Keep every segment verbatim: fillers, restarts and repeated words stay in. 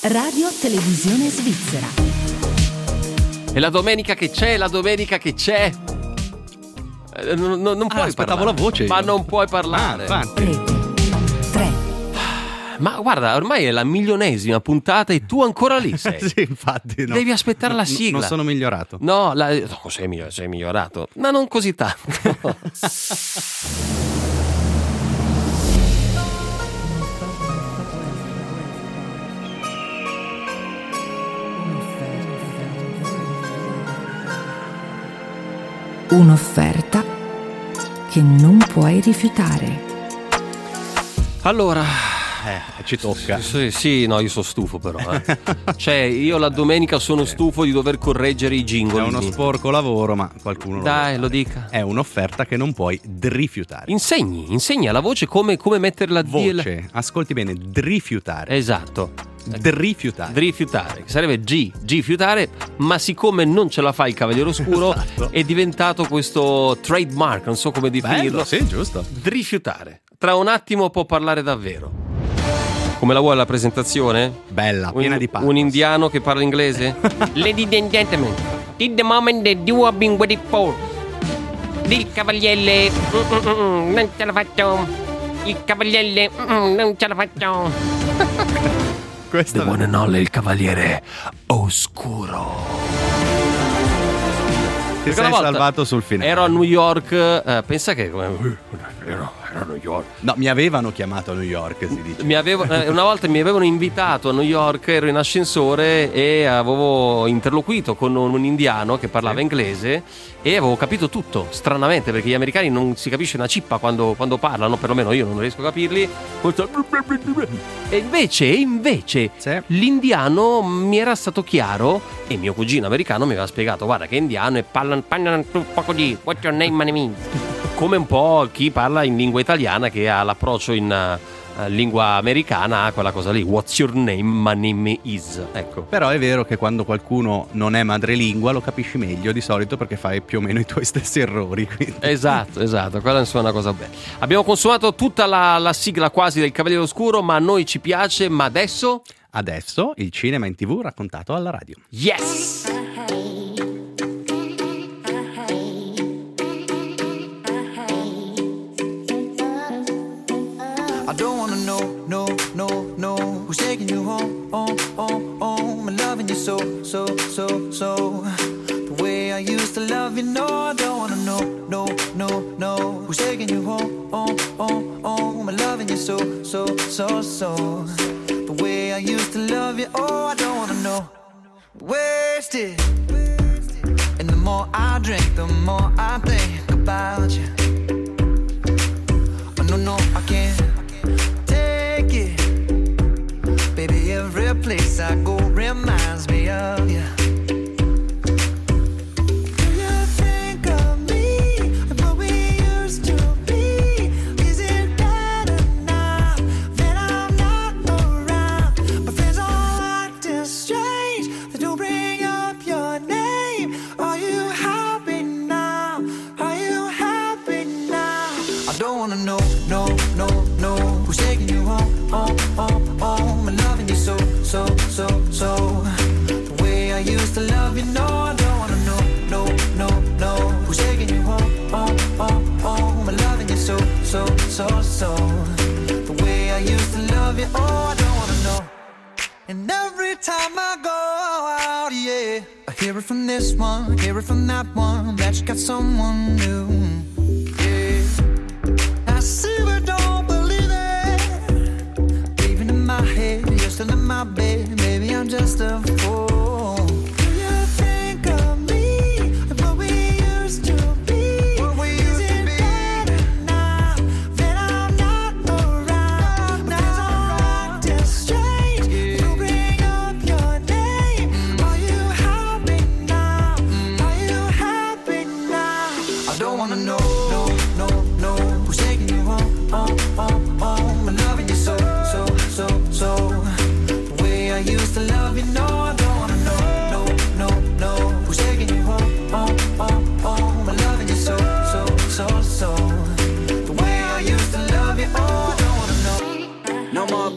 Radio Televisione Svizzera. E la domenica che c'è, la domenica che c'è. Eh, non, non, non ah, puoi aspettavo parlare. la voce. Ma io. non puoi parlare. Ah, Rete tre. Ma guarda, ormai è la milionesima puntata e tu ancora lì sei. Sì, infatti. No. Devi aspettare la No, sigla. non sono migliorato. No, la... no sei, migliorato, sei migliorato, ma non così tanto. Un'offerta che non puoi rifiutare. Allora, Eh, ci tocca. sì, sì, no, io sono stufo però. Eh. Cioè, io la domenica sono stufo di dover correggere i È jingle. uno sporco lavoro, ma qualcuno lo Dai, deve lo fare. dica. È un'offerta che non puoi rifiutare. Insegni, insegni alla voce come, come mettere la D. Voce, ascolti bene, rifiutare. Esatto. Rifiutare. Rifiutare, che sarebbe G, G fiutare, ma siccome non ce la fa il Cavaliere Oscuro, Esatto. è diventato questo trademark, non so come definirlo. Bello, sì, giusto. Rifiutare. Tra un attimo può parlare davvero. Come la vuoi la presentazione? Bella, piena un, di pathos. Un indiano che parla inglese? Ladies and gentlemen, this is the moment that you have been waiting for. Il cavaliere, mm, mm, mm, non ce la faccio. Il cavaliere, mm, non ce la faccio. Questa The one and only, il Cavaliere Oscuro. ti sei salvato sul finale. Ero a New York, eh, pensa che come, ero, ero a New York. No, mi avevano chiamato a New York, si dice. Mi avevo, eh, una volta mi avevano invitato a New York, ero in ascensore e avevo interloquito con un, un indiano che parlava Sì. inglese e avevo capito tutto, stranamente, perché gli americani non si capisce una cippa quando, quando parlano, perlomeno io non riesco a capirli. E invece, e invece Sì. l'indiano mi era stato chiaro e mio cugino americano mi aveva spiegato: guarda che è indiano e parlano, parlano un po' così. What's your name, my name? Come un po' chi parla in lingua italiana che ha l'approccio in uh, lingua americana, ha quella cosa lì. What's your name, my name is. Ecco. Però è vero che quando qualcuno non è madrelingua lo capisci meglio di solito perché fai più o meno i tuoi stessi errori. Quindi. Esatto, esatto, quella insomma è una cosa bella. Abbiamo consumato tutta la, la sigla quasi del Cavaliere Oscuro, ma a noi ci piace, ma adesso... Adesso il cinema in tv raccontato alla radio. Yes! I don't wanna know, no, no, no, who's taking you home, home, home, home, and loving you so, so, so, so, the way I used to love you. No, I don't wanna know, no, no, no, who's taking you home, home, home, home, and loving you so, so, so, so, the way I used to love you. Oh, I don't wanna know. Wasted, and the more I drink, the more I think about you. Oh, no, no, I can't take it. Baby, every place I go reminds me of you. Do you think of me and what we used to be? Is it better now that I'm not around? My friends all acting strange. They don't bring up your name. Are you happy now? Are you happy now? I don't wanna know, no, no, no, who's taking you home, home, home, home, and loving you so, so, so, so, the way I used to love you. No, I don't wanna know, no, no, no, who's taking you home, home, home, home, and loving you so, so, so, so, the way I used to love you. Oh, I don't wanna know. And every time I go out, yeah, I hear it from this one, hear it from that one, that you got someone new. Yeah, I see but don't believe it. Even in my head, you're still in my bed. Maybe I'm just a fool. Do you think of me and what we used to be? What we used Is to it be? Better now that I'm not around? Now I'm acting strange. Yeah. You bring up your name. Mm. Are you happy now? Mm. Are you happy now? I don't wanna know, no, no, no, who's taking you home, home, home, home, and loving you so, so, so, so, the way I used to love you. No, I don't wanna know, no, no, no, who's taking you home, home, home, home, and loving you so, so, so, so, the way I used to love you. Oh, I don't wanna know. No more, please die.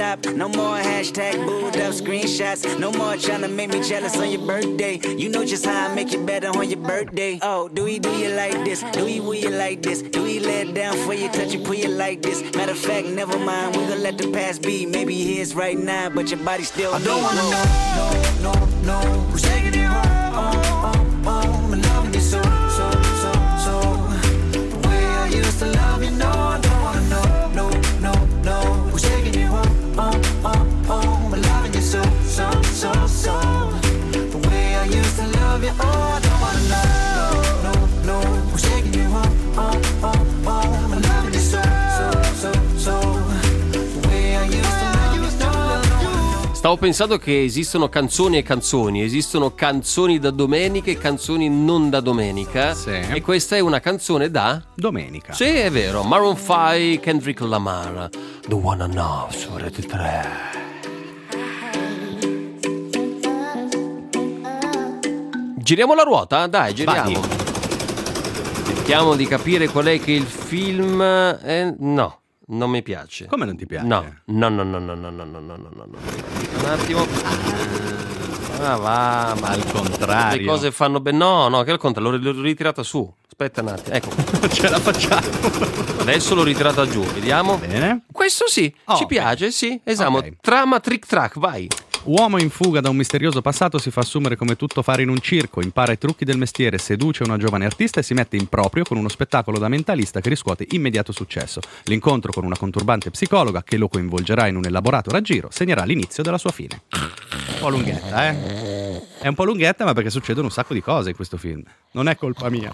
stop. No more hashtag booed up screenshots. No more trying to make me jealous on your birthday. You know just how I make you better on your birthday. Oh, do we do you like this? Do we will you like this? Do we let it down for you, touch you, pull you like this? Matter of fact, never mind, we gon' let the past be. Maybe here's right now, but your body still. I don't wanna know, no, no, no. Who's taking you home? Oh, oh, oh. I'm loving you so, so, so, so. The way I used to love you, no, I don't wanna know, no, no, no. Who's taking you home? Oh, oh, oh. I'm loving you so, so, so, so. The way I used to love you, oh, I don't wanna know, no, no, no. Who's taking you home? Oh, oh, oh. I'm loving you so, so, so, so. The way I used to love you, no, no, no. Stavo pensando che esistono canzoni e canzoni, esistono canzoni da domenica e canzoni non da domenica. Sì. E questa è una canzone da Domenica. Sì, è vero. Maroon cinque, Kendrick Lamar, The One and Off su Rete tre. Giriamo la ruota? Dai, giriamo. Vai. Cerchiamo di capire qual è che il film è... No, non mi piace. Come non ti piace? No, no, no, no, no, no, no, no, no, no, no. Un attimo. Ah, va, ma Al contrario. le cose fanno bene. No, no, che al contrario, l'ho, l'ho ritirata su. Aspetta un attimo, ecco. Ce la facciamo. Adesso l'ho ritirata giù, vediamo. Bene. Questo sì, Oh, ci ok. piace, sì, esatto. Ok. Trama trick track, vai. Uomo in fuga da un misterioso passato si fa assumere come tutto fare in un circo, impara i trucchi del mestiere, seduce una giovane artista e si mette in proprio con uno spettacolo da mentalista che riscuote immediato successo. L'incontro con una conturbante psicologa che lo coinvolgerà in un elaborato raggiro segnerà l'inizio della sua fine. Un po' lunghetta, eh? È un po' lunghetta, ma perché succedono un sacco di cose in questo film. Non è colpa mia.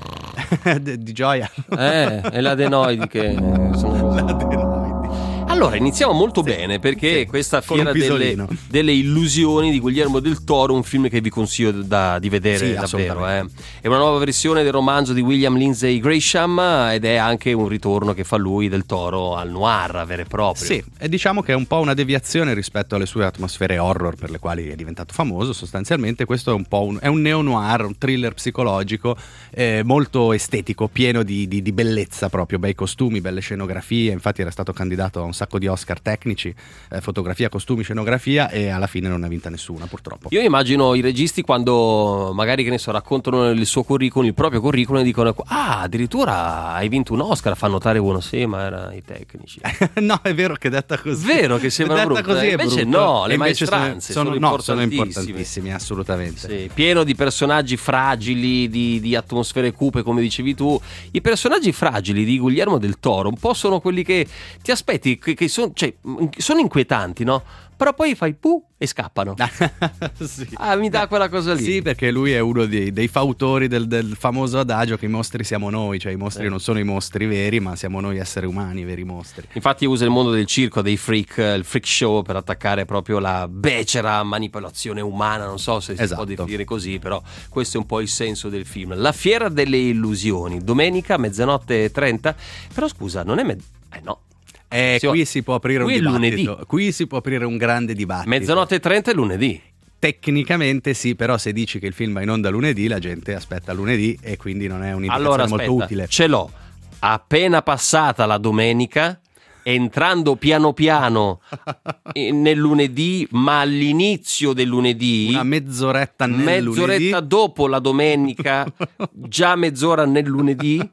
di, di gioia. Eh, è l'adenoidi che sono... L'adenoidi. Allora, iniziamo molto bene perché sì, questa con fiera un delle, pisolino. delle illusioni di Guillermo del Toro, un film che vi consiglio da, di vedere Sì, davvero. Eh. assolutamente. È una nuova versione del romanzo di William Lindsay Gresham ed è anche un ritorno che fa lui del Toro al noir vero e proprio. Sì, e diciamo che è un po' una deviazione rispetto alle sue atmosfere horror per le quali è diventato famoso. Sostanzialmente questo è un po' un, è un neo-noir, un thriller psicologico eh, molto estetico, pieno di, di, di bellezza proprio, bei costumi, belle scenografie. Infatti era stato candidato a un sacco di Oscar tecnici, eh, fotografia, costumi, scenografia, e alla fine non ne ha vinta nessuna purtroppo. Io immagino i registi quando magari, che ne so, raccontano il suo curriculum, il proprio curriculum, e dicono: ah, addirittura hai vinto un Oscar, fa notare uno. Sì, ma erano i tecnici. No, è vero che detta così. Vero che sembra detta brutto, così eh. è Invece brutto. no, le E invece maestranze sono, no, sono importantissime. importantissimi, assolutamente. Sì, pieno di personaggi fragili, di, di atmosfere cupe, come dicevi tu. I personaggi fragili di Guillermo del Toro un po' sono quelli che ti aspetti, che, che sono, cioè, sono inquietanti, no? Però poi fai pu e scappano. Sì. Ah, mi dà quella cosa lì. Sì, perché lui è uno dei, dei fautori del, del famoso adagio che i mostri siamo noi, cioè i mostri Eh. non sono i mostri veri, ma siamo noi esseri umani, i veri mostri. Infatti usa il mondo del circo, dei freak, il freak show, per attaccare proprio la becera manipolazione umana. Non so se si Esatto. può definire così, però questo è un po' il senso del film. La fiera delle illusioni, domenica mezzanotte e trenta. Però scusa, non è me- eh no. Eh, Sì, qui si può aprire qui è un dibattito. lunedì. Qui si può aprire un grande dibattito. Mezzanotte e trenta è lunedì. Tecnicamente sì, però se dici che il film va in onda lunedì, la gente aspetta lunedì e quindi non è un'indicazione Allora molto aspetta, utile. ce l'ho. Appena passata la domenica, entrando piano piano eh, nel lunedì, ma all'inizio del lunedì, Una mezz'oretta nel mezz'oretta lunedì. dopo la domenica, già mezz'ora nel lunedì,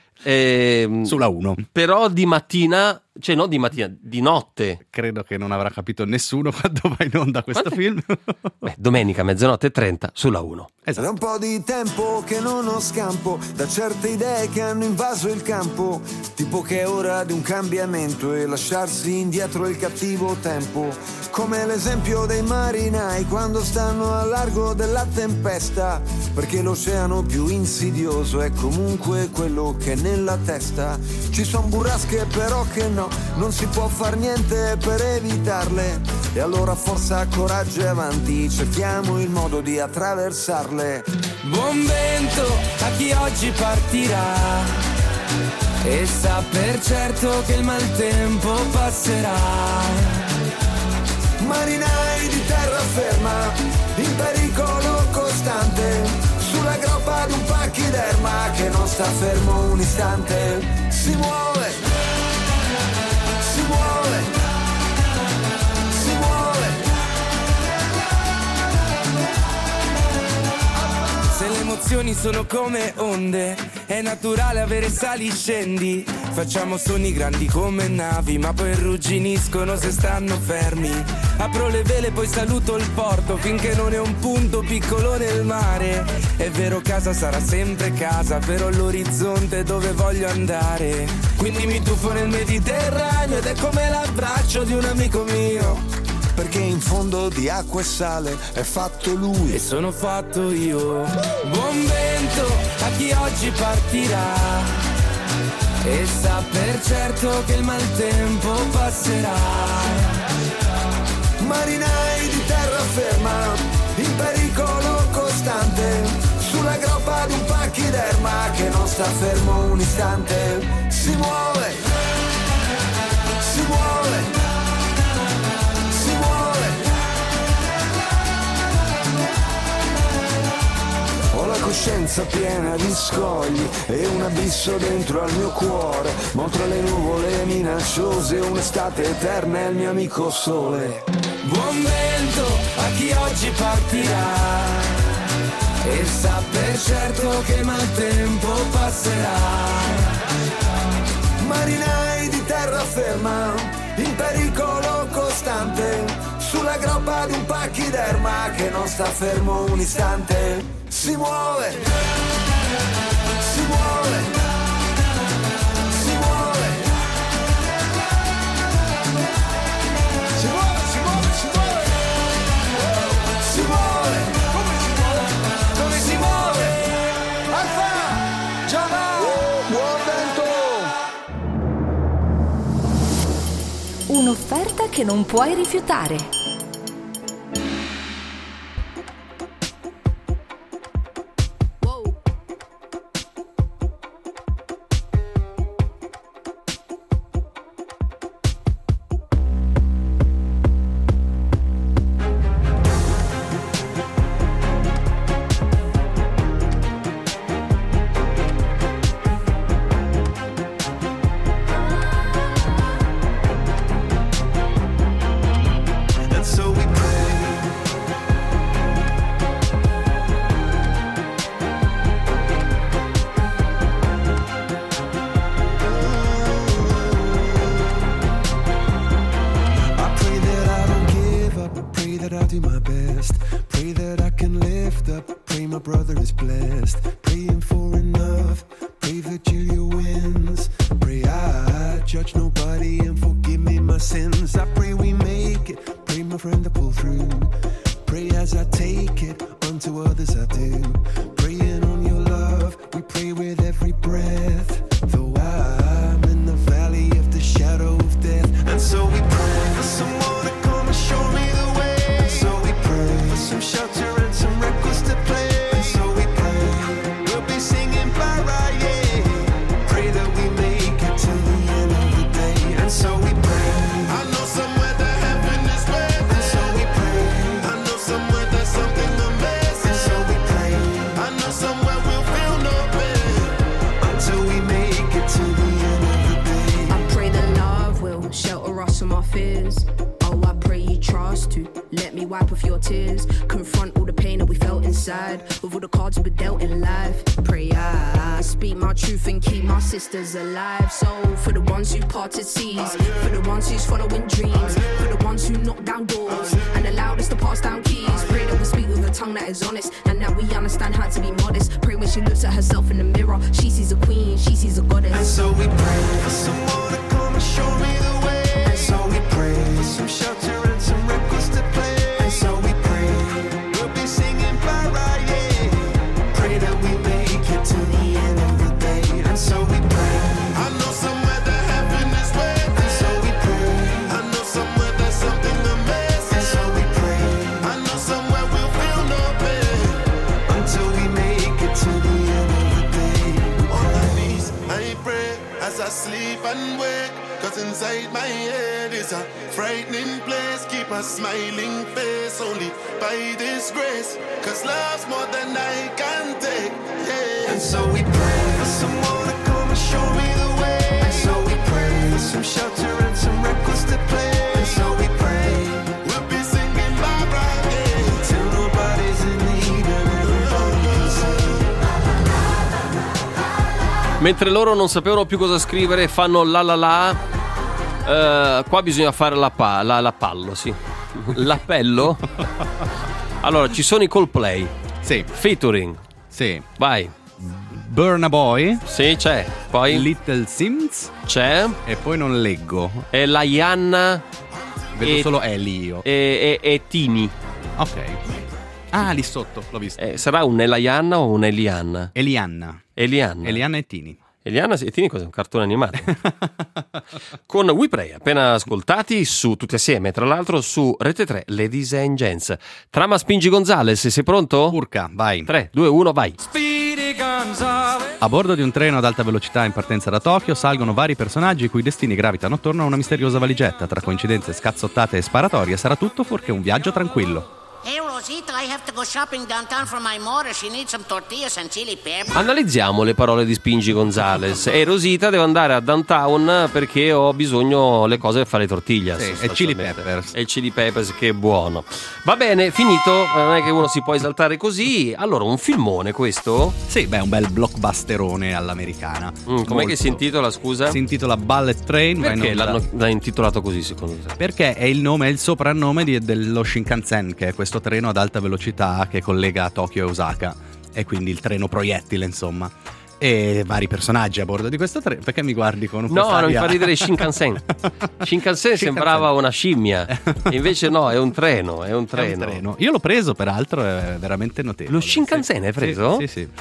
ehm, Sulla uno. però di mattina, cioè non di mattina, di notte. Credo che non avrà capito nessuno quando va in onda questo Quante- film. Beh, domenica mezzanotte e trenta sulla uno. È un po' di tempo che non ho scampo da certe idee che hanno invaso il campo, tipo che è ora di un cambiamento e lasciarsi indietro il cattivo tempo, come l'esempio dei marinai quando stanno a largo della tempesta, perché l'oceano più insidioso è comunque quello che è nella testa. Ci son burrasche però che no, non si può far niente per evitarle, e allora forza, coraggio e avanti, cerchiamo il modo di attraversarle. Buon vento a chi oggi partirà e sa per certo che il maltempo passerà. Marinai di terraferma, in pericolo costante, sulla groppa di un pachiderma che non sta fermo un istante. Si muove, si muove, emozioni sono come onde, è naturale avere sali scendi. Facciamo sogni grandi come navi, ma poi rugginiscono se stanno fermi. Apro le vele, poi saluto il porto, finché non è un punto piccolo nel mare. È vero, casa sarà sempre casa, però l'orizzonte è dove voglio andare. Quindi mi tuffo nel Mediterraneo ed è come l'abbraccio di un amico mio. Perché in fondo di acqua e sale è fatto lui e sono fatto io. Buon vento a chi oggi partirà e sa per certo che il maltempo passerà. Marinai di terraferma, in pericolo costante, sulla groppa di un pachiderma che non sta fermo un istante. Si muove, si muove, si muove. Ho la coscienza piena di scogli e un abisso dentro al mio cuore, ma tra le nuvole minacciose un'estate eterna è il mio amico sole. Buon vento a chi oggi partirà e sa per certo che il maltempo passerà. Marinai di terraferma, in pericolo costante, sulla groppa di un pachiderma che non sta fermo un istante. Si muove, si muove, si muove, si muove, si muove, si muove, si muove, come si muove, come si muove, Alfa, già va, buon vento. Un'offerta che non puoi rifiutare. Alive, so for the ones who parted seas, for the ones who's following dreams, for the ones who knock down doors and allowed us to pass down keys. Pray that we speak with a tongue that is honest and that we understand how to be modest. Pray when she looks at herself in the mirror, she sees a queen, she sees a goddess. And so we pray for someone to come and show me the way. And so we pray for some shelter and some records to play. And so we pray we'll be singing para, yeah. Pray that we make it to the end of the day. And so we pray. I know somewhere that heaven is waiting. And so we pray. I know somewhere there's something amazing. And so we pray. I know somewhere we'll feel no pain until we make it to the end of the day. On my knees, I pray as I sleep and wake. Cause inside my head is a frightening place. Keep a smiling face only by this grace. Cause love's more than I can take, yeah. And so we pray for someone to come and show me the way. And so we pray for some shelter and some records to play. And so we pray we'll be singing bye bye, yeah. Till nobody's in need and everybody can sing. Mentre loro non sapevano più cosa scrivere, fanno la la la. Eh, qua bisogna fare la, pa- la, la pallo, sì. L'appello. Allora, ci sono i Coldplay. Sì. Featuring. Sì. Vai. Burna Boy. Sì, c'è. Poi Little Sims. c'è. E poi non leggo. E la Ianna. Vedo e, solo Elio. E, e, e Tini. Ok. Ah, lì sotto, l'ho visto. Eh, sarà un Elianna o un Elianna? Elianna. Elianna. Elianna e Tini. Elianna e Tini cos'è? Un cartone animato. Con We Pray, appena ascoltati su tutti assieme, tra l'altro su Rete tre, Ladies and Gents. Trama Spingi Gonzales, sei pronto? Urca, vai. tre, due, uno, vai. A bordo di un treno ad alta velocità in partenza da Tokyo salgono vari personaggi i cui destini gravitano attorno a una misteriosa valigetta. Tra coincidenze, scazzottate e sparatorie sarà tutto fuorché un viaggio tranquillo. Hey, Rosita, I have to go shopping downtown for my mother. She needs some tortillas and chili pepper. Analizziamo le parole di Spingi Gonzales. E Rosita deve andare a downtown perché ho bisogno le cose per fare le tortiglie. Sì, e chili peppers. E il chili peppers, che buono. Va bene, finito. Non è che uno si può esaltare così. Allora, un filmone questo? Sì, beh, un bel blockbusterone all'americana. Mm, com'è Molto. che si intitola, scusa? Si intitola Bullet Train. va in Perché onda- l'hanno, l'hanno intitolato così, secondo te? Perché è il nome, è il soprannome di- dello Shinkansen, che è questo treno ad alta velocità che collega Tokyo e Osaka. E quindi il treno proiettile, insomma. E vari personaggi a bordo di questo treno. Perché mi guardi con un po' No, non mi fa ridere Shinkansen. Shinkansen sembrava una scimmia. E invece no, è un treno, è un È un treno. treno. Io l'ho preso, peraltro, è veramente notevole. Lo Shinkansen Sì. hai preso? Sì, sì, sì.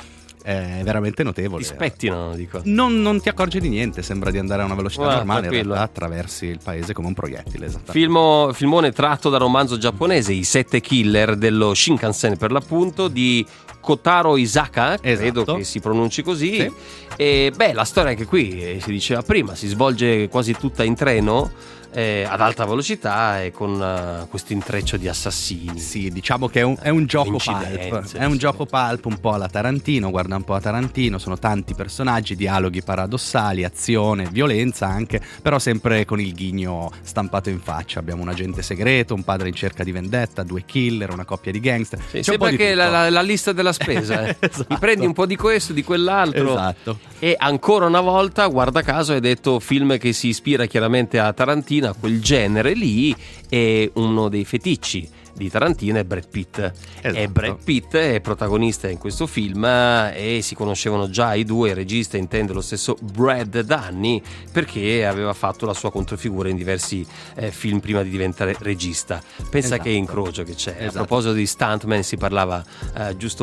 È veramente notevole. Ti spettinano, dico. Non, non ti accorgi di niente, sembra di andare a una velocità Guarda, normale, in tranquillo. realtà attraversi il paese come un proiettile. Esattamente. Filmo, filmone tratto dal romanzo giapponese I Sette Killer dello Shinkansen, per l'appunto, di Kotaro Isaka, credo Esatto. che si pronunci così. Sì. E beh, la storia anche qui, eh, si diceva prima, si svolge quasi tutta in treno, eh, ad alta velocità e con uh, questo intreccio di assassini. Sì, diciamo che è un, è un gioco Coincidenze, pulp. È un sì. gioco pulp un po' alla Tarantino, guarda un po' a Tarantino, sono tanti personaggi, dialoghi paradossali, azione, violenza anche, però sempre con il ghigno stampato in faccia. Abbiamo un agente segreto, un padre in cerca di vendetta, due killer, una coppia di gangster. Sì, C'è un po' sembra di che tutto. la, la- la lista della spesa, eh. Esatto. Mi prendi un po' di questo, di quell'altro. Esatto. E ancora una volta, guarda caso, hai detto film che si ispira chiaramente a Tarantino, a quel genere lì, e uno dei feticci di Tarantino è Brad Pitt. Esatto. E Brad Pitt è protagonista in questo film, e si conoscevano già i due, il regista intende lo stesso Brad da anni, perché aveva fatto la sua controfigura in diversi eh, film prima di diventare regista. Pensa Esatto. che incrocio che c'è. A Esatto. proposito di stuntman si parlava eh, giusto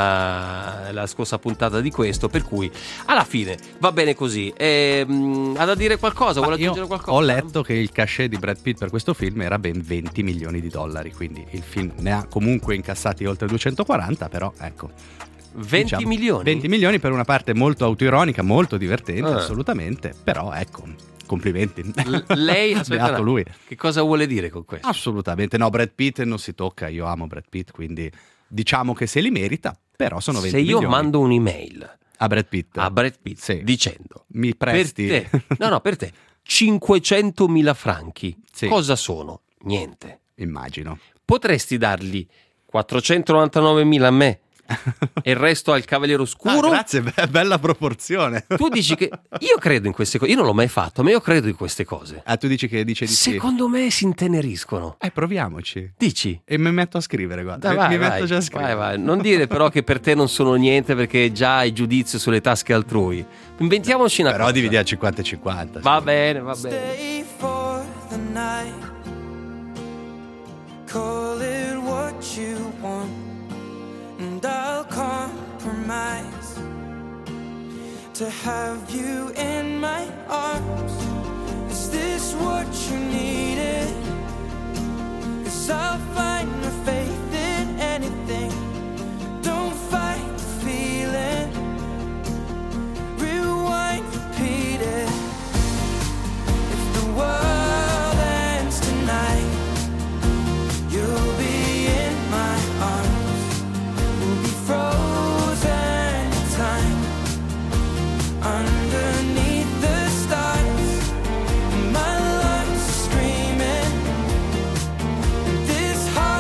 prima, la scorsa puntata, di questo, per cui alla fine va bene così. E, mh, ha da dire qualcosa? Ma Vuole io aggiungere qualcosa? ho letto che il cachet di Brad Pitt per questo film era ben venti milioni di dollari, quindi il film ne ha comunque incassati oltre duecentoquaranta, però ecco. venti diciamo, milioni? venti milioni per una parte molto autoironica, molto divertente, Ah. assolutamente, però ecco, complimenti. L- lei, aspetta, Beato no. lui. Che cosa vuole dire con questo? Assolutamente no, Brad Pitt non si tocca, io amo Brad Pitt, quindi diciamo che se li merita, però sono venti Se io milioni. mando un'email a Brad Pitt, a Brad Pitt Sì. dicendo mi presti per te, no no per te cinquecentomila franchi, Sì. cosa sono? Niente. immagino. Potresti dargli quattrocentonovantanovemila a me e il resto al Cavaliere Oscuro? Ah, grazie, be- bella proporzione. Tu dici che io credo in queste cose, io non l'ho mai fatto, ma io credo in queste cose. Ah, tu dici che dice di sì. Secondo me si inteneriscono. Eh, proviamoci. Dici? E mi metto a scrivere, guarda. Dai, mi vai, mi vai, metto già a scrivere. vai, vai. Non dire però che per te non sono niente, perché già hai giudizio sulle tasche altrui. Inventiamoci una Però cosa. dividi a cinquanta e cinquanta. Va bene, va bene. Stay for the night. Call it what you want, and I'll compromise to have you in my arms. Is this what you needed? 'Cause I'll find my faith in anything. Don't fight the feeling. Rewind, repeat it. If the world ends tonight, you'll be in my arms. We'll be frozen in time underneath the stars. And my lungs are screaming. And this heart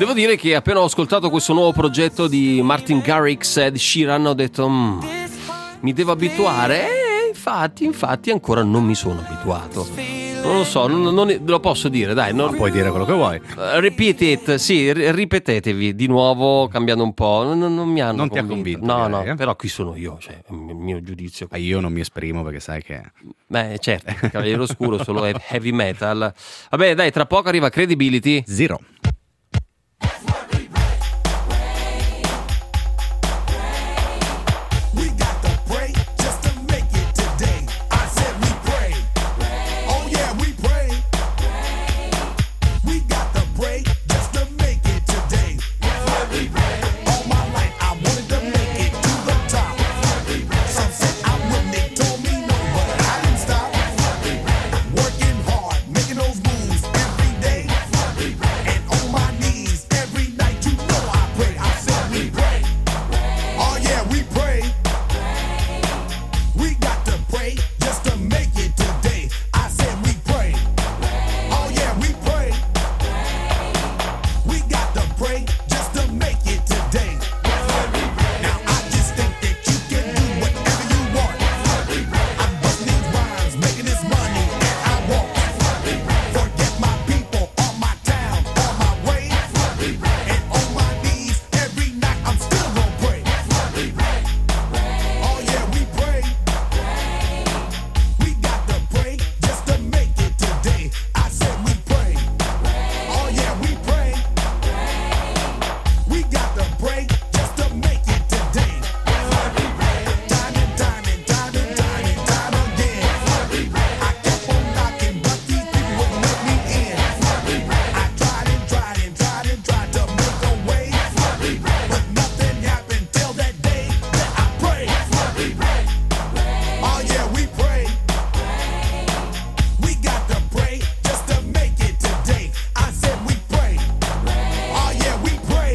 Devo dire che appena ho ascoltato questo nuovo progetto di Martin Garrix e Ed Sheeran ho detto "Mm, mi devo abituare", e infatti, infatti ancora non mi sono abituato. Non lo so, non, non lo posso dire, dai. Non puoi dire quello che vuoi. Uh, repeat it, sì, ri- ripetetevi di nuovo, cambiando un po'. Non, non mi hanno Non ti ha convinto. convinto, No, direi, no, eh? però qui sono io, cioè, il mio- mio giudizio. Ma io non mi esprimo perché sai che... Beh, certo, Cavaliere Oscuro, solo he- heavy metal. Vabbè, dai, tra poco arriva Credibility. Zero. We got to pray just to make it today. I said we pray. Oh yeah, we pray. We got to pray just to make it today. All my life I wanted to make it to the top. Some said I wouldn't, they told me no, but I didn't stop. Working hard, making those moves every day. And on my knees every night, you know I pray. I said we pray. Oh yeah, we pray. We got to pray just to make it today. I said we pray. Oh yeah, we pray. We got to pray just to make it today. Now I just think that you can do whatever you want. I'm busting these rhymes, making this money, and I won't forget my people, all my town, all my way, and on my knees every night. I'm still gonna pray. Oh yeah, we pray. We got to pray just to make it today. I said we pray. Oh yeah, we pray. We got to pray just to make it today. Time and time and time and time and time again. I kept on knocking, but these people wouldn't let me in. I tried and tried and tried and tried to make a way, but nothing happened till that day that I prayed. Oh yeah, we pray. We got to pray just to make it today. I said we pray. Oh yeah, we pray.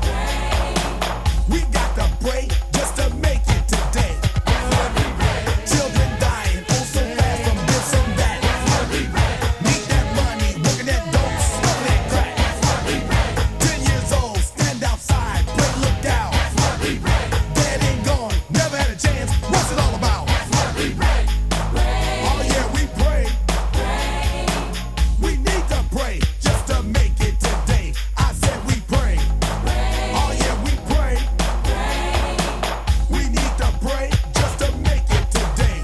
We got to pray just to make it today. Children dying, oh so fast from this and that. Need that money, working that dope, smoking that crack. Ten years old, stand outside, play lookout. Dead and gone, never had a chance. What's it all about? Oh yeah, we pray. We need to pray just to make it today. I said we pray. Oh yeah, we pray. We need to pray just to make it today.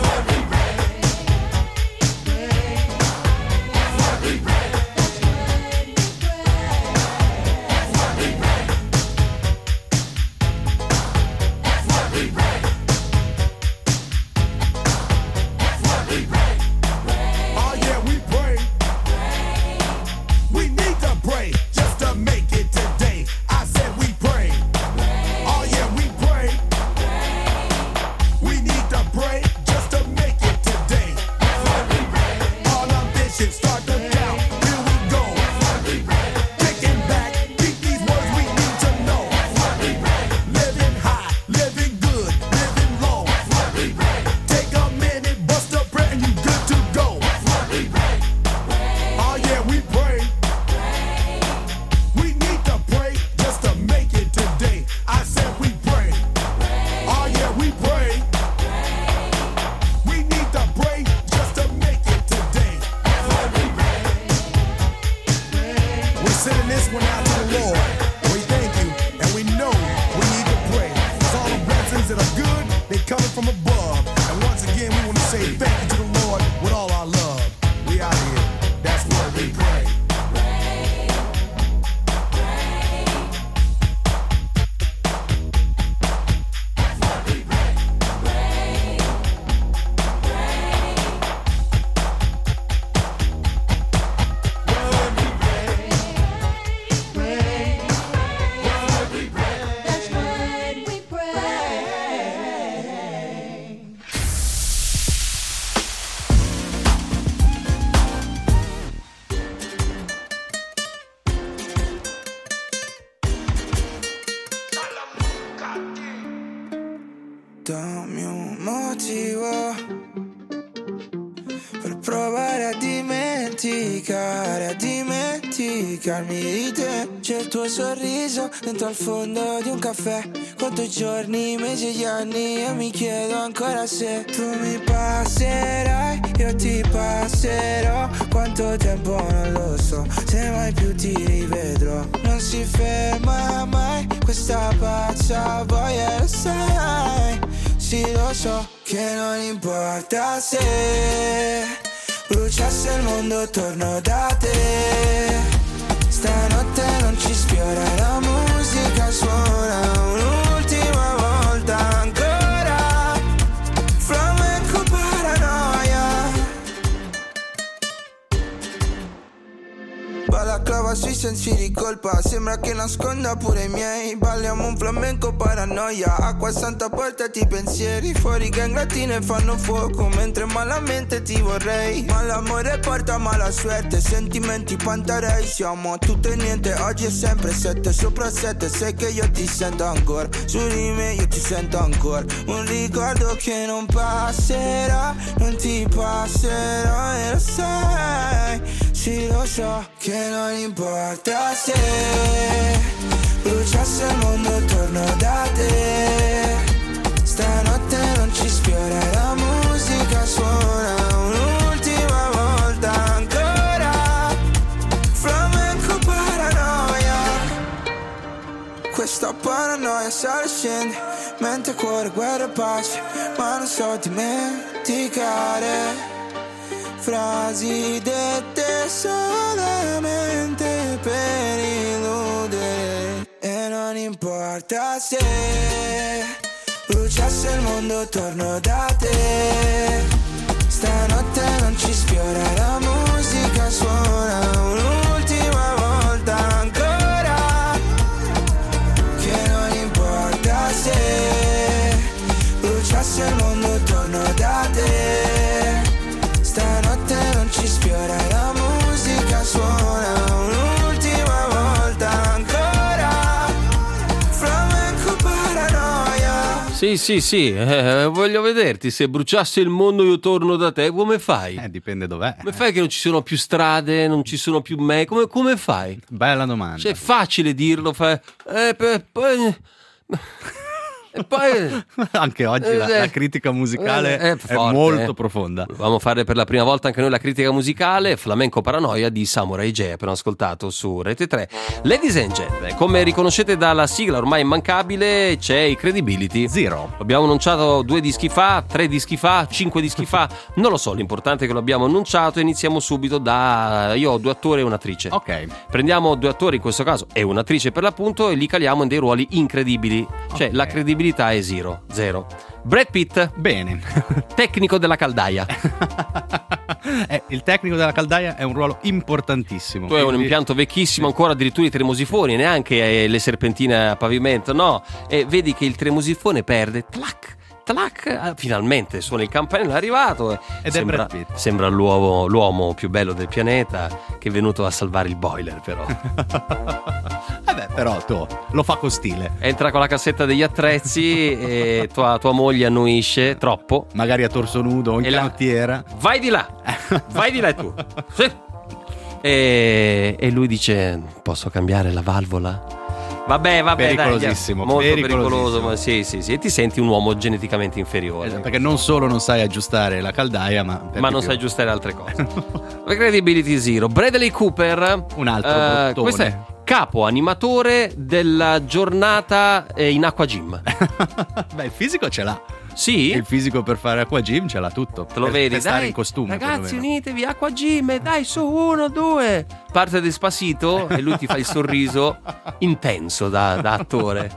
Oh yeah, we pray. We need to pray just to make it today. I said we pray. Oh yeah, we pray. We need to pray just to make it today. All ambition, start to count. Here we go. Kicking back, keep these words we need to know. Living high, living good, living low. Take a minute, bust a prayer, and you good to go. Oh yeah, we pray. We need to pray just to make it today. I said we pray. Oh yeah, we pray. We need to pray just to make it today. We're sending this one out to the Lord. We thank you, and we know we need to pray. 'Cause all the blessings that are good, they're coming from above. And once again, we want to say thank you to the Lord with all our love. We out here. That's where we pray. Dammi un motivo per provare a dimenticare, a dimenticare dimenticarmi di te. C'è il tuo sorriso dentro al fondo di un caffè. Conto i giorni, i mesi e gli anni e mi chiedo ancora se tu mi passerai, io ti passerò. Quanto tempo non lo so, se mai più ti rivedrò. Non si ferma mai questa pazza voglia, lo sai. Sì, lo so che non importa se bruciasse il mondo, torno da te. Stanotte non ci sfiora, la musica suona un'ultima volta ancora. Flamenco paranoia. Balaclava sui sensi di colpa, sembra che nasconda pure i miei. Balliamo un flamenco paranoia, acqua santa portati i pensieri. Fuori che ingratine fanno fuoco, mentre malamente ti vorrei. Ma l'amore porta mala suerte, sentimenti pantarei. Siamo a tutto e niente, oggi è sempre sette sopra sette. Sai che io ti sento ancora, su di me io ti sento ancora. Un ricordo che non passerà, non ti passerà e lo sai. Sì, lo so che non importa se bruciasse il mondo, torno da te. Stanotte non ci sfiora, la musica suona un'ultima volta ancora. Flamenco paranoia. Questa paranoia sale e scende, mente, cuore, guerra e pace. Ma non so dimenticare frasi dette solamente per illudere. E non importa se bruciasse il mondo, torno da te. Stanotte non ci sfiora, la musica suona un'ultima volta ancora. Che non importa se bruciasse il mondo, torno da te. Stanotte non ci sfiora, la musica suona un'ultima volta ancora. Flamenco paranoia. Sì, sì, sì, eh, voglio vederti. Se bruciasse il mondo io torno da te, come fai? Eh, dipende dov'è. Come fai che non ci sono più strade, non ci sono più me? Come, come fai? Bella domanda. Cioè, è facile dirlo, fai... Eh, pe- poi... E poi anche oggi la, eh, la critica musicale eh, è è, forte, molto eh. profonda. Volevamo fare per la prima volta anche noi la critica musicale. Flamenco Paranoia di Samurai J, appena ascoltato su Rete tre. Ladies and gentlemen, come riconoscete dalla sigla ormai immancabile, c'è i Credibility Zero. L'abbiamo annunciato due dischi fa, tre dischi fa, cinque dischi fa, non lo so, l'importante è che lo abbiamo annunciato. Iniziamo subito da... io ho due attori e un'attrice. Ok. Prendiamo due attori, in questo caso, e un'attrice per l'appunto, e li caliamo in dei ruoli incredibili. Cioè, Ok. la credibilità è zero, zero. Brad Pitt, Bene. tecnico della caldaia. Eh, il tecnico della caldaia è un ruolo importantissimo. Tu hai un quindi- impianto vecchissimo, ancora addirittura i tremosifoni, neanche eh, le serpentine a pavimento, no. E vedi che il tremosifone perde, tlac, tlac, ah, finalmente suona il campanello, è arrivato. eh. Ed è sembra, Brad Pitt. sembra l'uomo, l'uomo più bello del pianeta, che è venuto a salvare il boiler, però. Vabbè, però tu lo fa con stile. Entra con la cassetta degli attrezzi e tua, tua moglie annuisce troppo. Magari a torso nudo o in E la- canottiera. Vai di là, vai di là tu. Sì. E, e lui dice: posso cambiare la valvola? Vabbè, vabbè, Pericolosissimo, dai, molto pericolosissimo. pericoloso, ma sì, sì, sì, e ti senti un uomo geneticamente inferiore. Esatto, perché non solo non sai aggiustare la caldaia, ma per Ma di non più. sai aggiustare altre cose. Credibility Zero. Bradley Cooper, Un altro eh, bottone. questo è capo animatore della giornata eh, in Acqua Gym. Beh, il fisico ce l'ha. Sì? Il fisico per fare acqua gym ce l'ha tutto. Te lo per, vedi? per stare Dai, in costume. ragazzi, perlomeno. unitevi, Acqua Gym, dai, su, uno, due. Parte Despacito e lui ti fa il sorriso intenso da, da attore.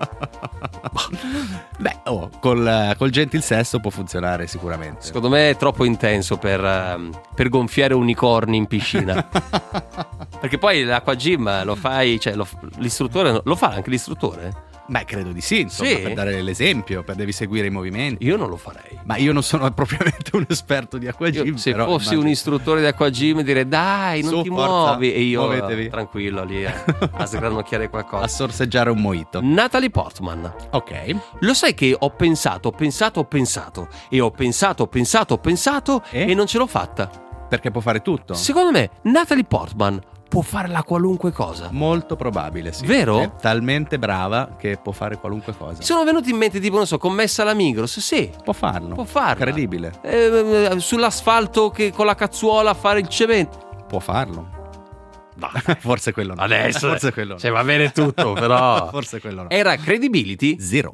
Beh, oh, col, col gentil sesso può funzionare sicuramente. Secondo me è troppo intenso per, ehm, per gonfiare unicorni in piscina. Perché poi l'Acqua Gym lo fai, cioè lo- l'istruttore lo fa anche l'istruttore? Beh, credo di sì, insomma, Sì? per dare l'esempio, per devi seguire i movimenti. Io non lo farei. Ma io non sono propriamente un esperto di acqua Io, gym. se però fossi immagino. un istruttore di Acqua Gym direi dai, non Su, ti forza, muovi, e io muovetevi. eh, tranquillo lì a, a sgranocchiare a qualcosa. sorseggiare un mojito. Natalie Portman. Ok. Lo sai che ho pensato, ho pensato, ho pensato e ho pensato, ho pensato, ho pensato E? e non ce l'ho fatta. Perché può fare tutto. Secondo me Natalie Portman può fare la qualunque cosa. Molto probabile, sì. Vero? È talmente brava che può fare qualunque cosa. Mi sono venuti in mente tipo, non so, commessa alla Migros. Sì, Può farlo. può farlo. Credibile. Eh, sull'asfalto che con la cazzuola fare il cemento. Può farlo. Forse quello no. Adesso Forse quello no. cioè, va bene tutto, però Forse quello no. era Credibility. Zero.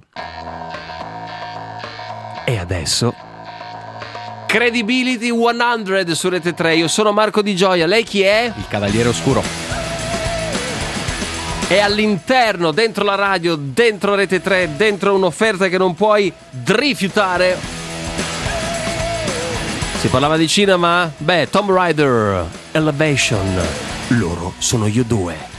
E adesso Credibility cento su Rete tre. Io sono Marco Di Gioia. Lei chi è? Il Cavaliere Oscuro. È all'interno, dentro la radio, dentro Rete tre, dentro un'offerta che non puoi rifiutare. Si parlava di cinema? Beh, Tomb Raider, Elevation. Loro sono io due.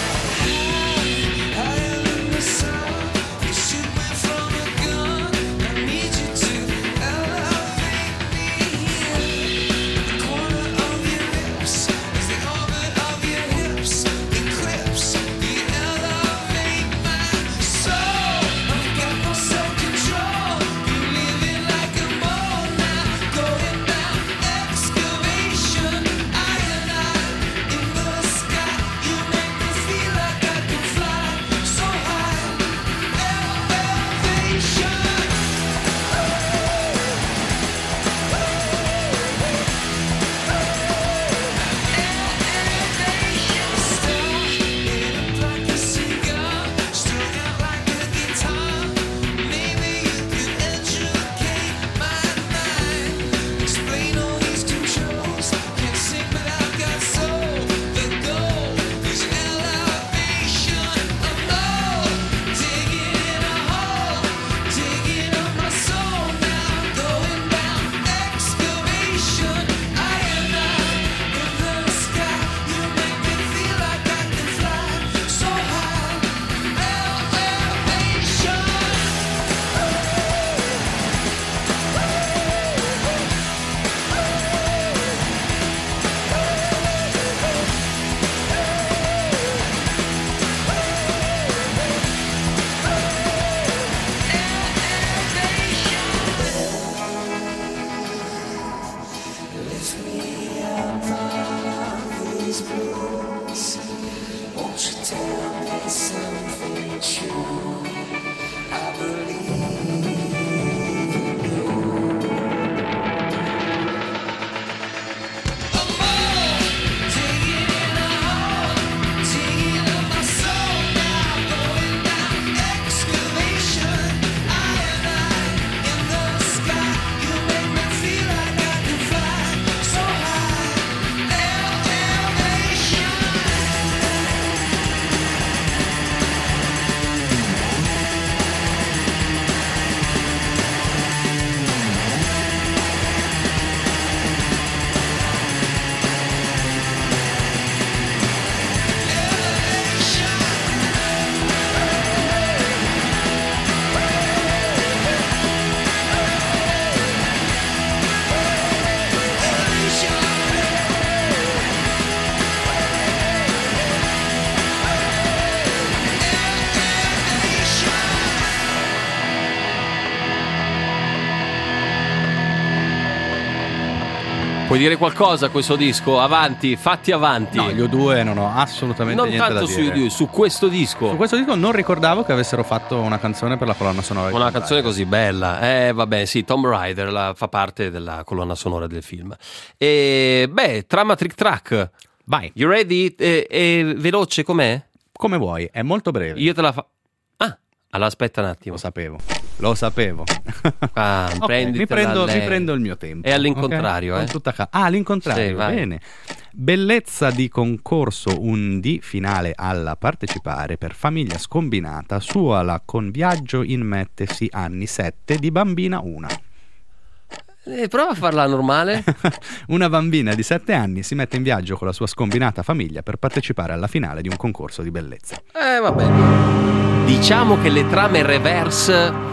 Puoi dire qualcosa a questo disco? Avanti, fatti avanti. No, gli U due non ho assolutamente non niente da tanto dire. su, U due, su questo disco. Su questo disco non ricordavo che avessero fatto una canzone per la colonna sonora. di Una Tomb canzone Raider. così bella. Eh, vabbè, sì, Tomb Raider la, fa parte della colonna sonora del film. E, beh, trama trick track. Vai. You ready? E, e veloce com'è? Come vuoi, è molto breve. Io te la fa... Ah, allora aspetta un attimo. Lo sapevo. Lo sapevo. Ah, Ok, prenditela mi, prendo, lei. mi prendo il mio tempo. È all'incontrario, ok? eh? Con tutta ca- ah, all'incontrario, Sì, vai. bene. Bellezza di concorso, un D finale alla partecipare per famiglia scombinata, suola con viaggio in mettesi anni sette di bambina una. Eh, prova a farla normale. Una bambina di sette anni si mette in viaggio con la sua scombinata famiglia per partecipare alla finale di un concorso di bellezza. Eh, vabbè. Diciamo che le trame reverse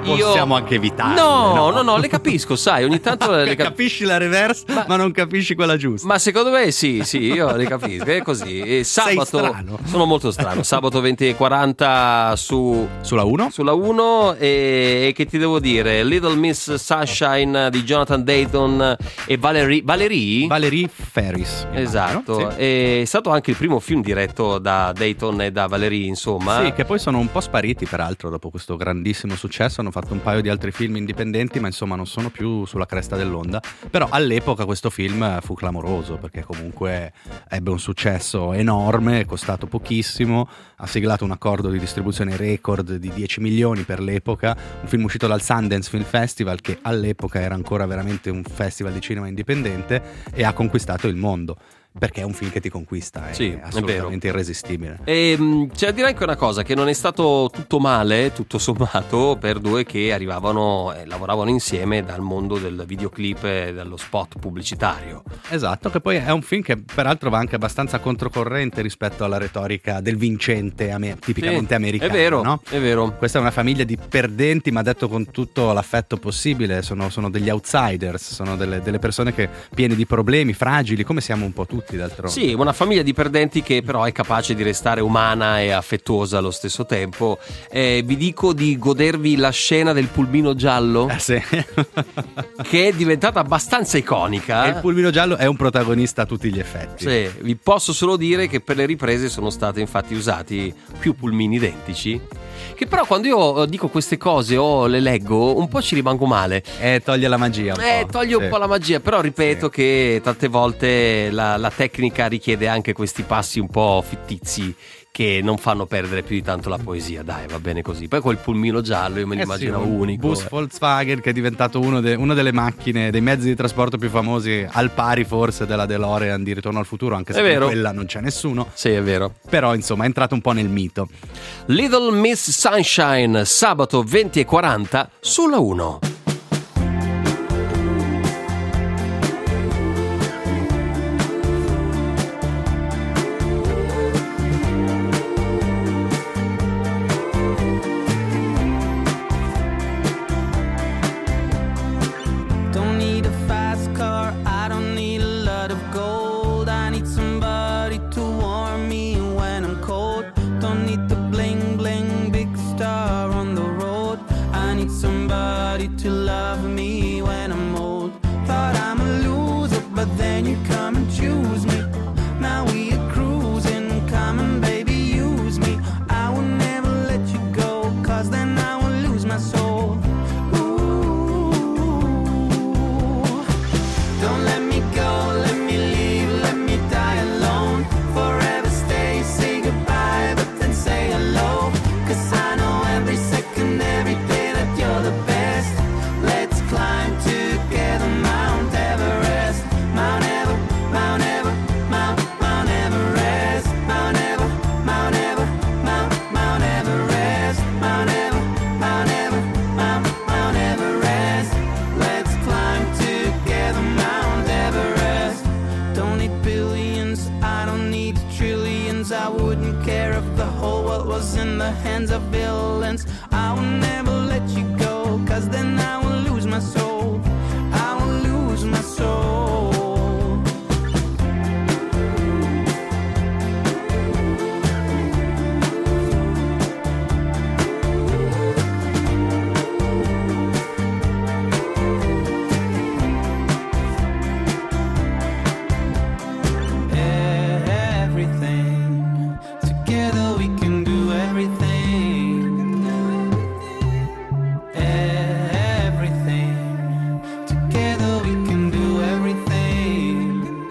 possiamo anche evitare. No, no, no, no, le capisco, sai, ogni tanto le cap- capisci la reverse, ma, ma non capisci quella giusta. Ma secondo me sì, sì, io le capisco, è così. E sabato Sei strano. sono molto strano. Sabato venti e quaranta su Sulla uno? Sulla uno e, e che ti devo dire? Little Miss Sunshine di Jonathan Dayton e Valerie Valerie? Valerie Ferris. Esatto, immagino, sì. è stato anche il primo film diretto da Dayton e da Valerie, insomma. Sì, che poi sono un po' spariti peraltro dopo questo grandissimo successo, hanno fatto un paio di altri film indipendenti, ma insomma non sono più sulla cresta dell'onda. Però all'epoca questo film fu clamoroso perché comunque ebbe un successo enorme, è costato pochissimo, ha siglato un accordo di distribuzione record di dieci milioni per l'epoca, un film uscito dal Sundance Film Festival, che all'epoca era ancora veramente un festival di cinema indipendente, e ha conquistato il mondo. Perché è un film che ti conquista, è Sì, è assolutamente irresistibile. E mh, c'è da dire anche una cosa, che non è stato tutto male, tutto sommato, per due che arrivavano e lavoravano insieme dal mondo del videoclip e dello spot pubblicitario. Esatto, che poi è un film che peraltro va anche abbastanza controcorrente rispetto alla retorica del vincente ame- tipicamente Sì, americano. è vero, no? è vero. Questa è una famiglia di perdenti, ma detto con tutto l'affetto possibile, sono, sono degli outsiders, sono delle, delle persone che piene di problemi, fragili, come siamo un po' tutti d'altronde. Sì, una famiglia di perdenti che però è capace di restare umana e affettuosa allo stesso tempo. Eh, vi dico di godervi la scena del pulmino giallo, Eh sì. che è diventata abbastanza iconica. E il pulmino giallo è un protagonista a tutti gli effetti. Sì, vi posso solo dire che per le riprese sono stati infatti usati più pulmini identici, che però quando io dico queste cose o le leggo un po' ci rimango male. Eh, toglie la magia un Eh, po'. toglie un Sì. po' la magia, però ripeto Sì. che tante volte la, la tecnica richiede anche questi passi un po' fittizi che non fanno perdere più di tanto la poesia. Dai, va bene così. Poi quel pulmino giallo io me Eh sì, l'immagino un unico. bus Volkswagen che è diventato uno de- una delle macchine, dei mezzi di trasporto più famosi, al pari forse della DeLorean di Ritorno al Futuro, anche se È con vero. quella non c'è nessuno. Sì, è vero. Però insomma è entrato un po' nel mito. Little Miss Sunshine, sabato venti e quaranta sulla uno. Don't need a fast car, I don't need a lot of gold. I need somebody to warm me when I'm cold. Don't need the bling bling big star on the road. I need somebody to love me when I'm old. Thought I'm a loser, but then you come and choose me. Now we are cruising, come and baby use me. I will never let you go, cause then I will lose my soul. Don't let me go, let me leave, let me die alone. Forever stay, say goodbye, but then say hello. Cause I know every second, every day that you're the best. Let's climb together Mount Everest. Mount Ever, Mount Ever, Mount, Mount Everest. Mount Ever, Mount Ever, Mount, Mount Everest. Mount Ever, Mount Ever, Mount, Mount Everest. Let's climb together Mount Everest. Don't need billions, I don't need trillions. I wouldn't care if the whole world was in the hands of villains. I will never let you go, cause then I will lose my soul. I will lose my soul. Everything together we can do everything. Everything together we can do everything.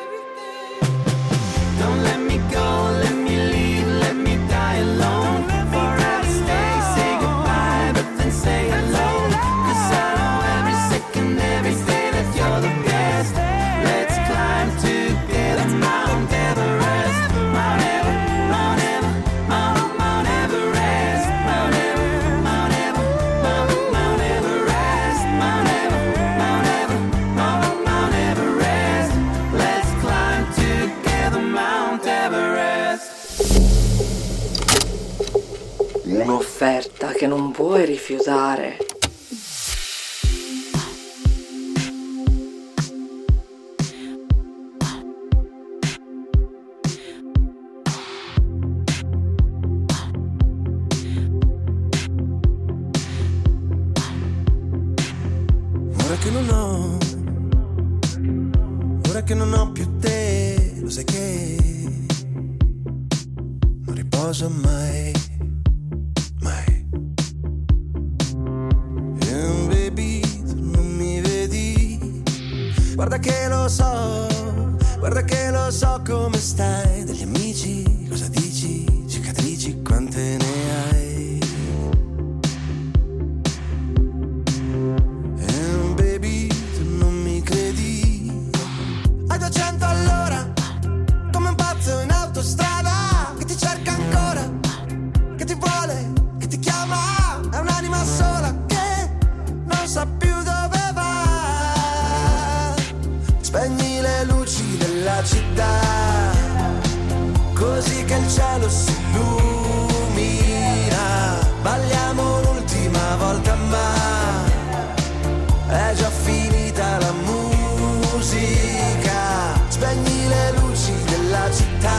Don't let me go, let me leave, let me die alone. Forever stay, say goodbye, but then say hello. Cause I know every second, every day that you're the best. Let's climb together Mount Everest. Mount Ever, Mount Ever, Mount, Mount Everest. Mount Ever, Mount Ever, Mount, Mount Everest. Mount Ever, Mount Ever, Mount, Mount Everest. Let's climb together Mount Everest. Un'offerta che non puoi rifiutare. Ora che non ho, ora che non ho più te, lo sai che non riposo mai, mai. And baby, tu non mi vedi, guarda che lo so, guarda che lo so come stai. Degli amici, cosa dici, cicatrici quante ne hai. duecento all'ora, come un pazzo in autostrada, che ti cerca ancora, che ti vuole, che ti chiama. È un'anima sola che non sa più dove va. Spegni le luci della città, così che il cielo si illumina. Balliamo l'ultima volta ma è già finita la musica. Spegni le luci della città,